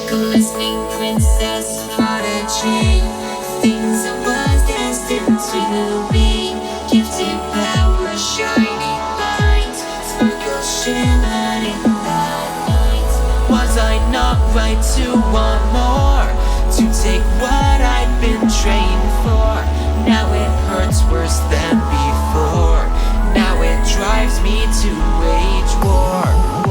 Glistening princess prodigy, things I was destined to be. Gifted power, shining light, sparkle shimmering in the night. Was I not right to want more? To take what I'd been trained for? Now it hurts worse than before. Now it drives me to wage war.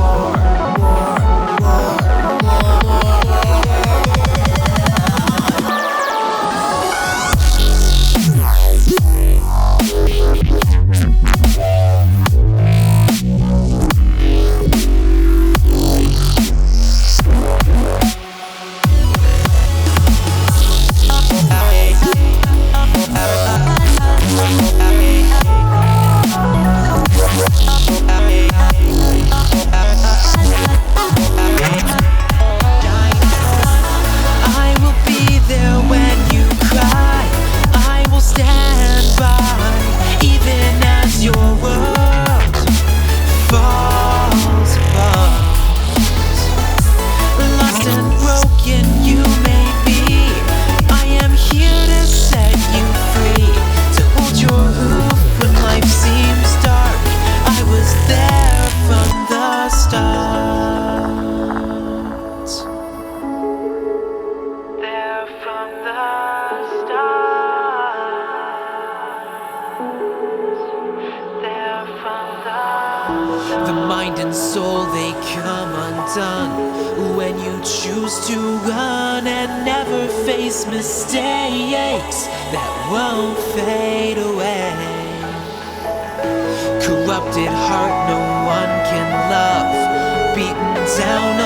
The mind and soul, they come undone when you choose to run and never face mistakes that won't fade away. Corrupted heart no one can love, beaten down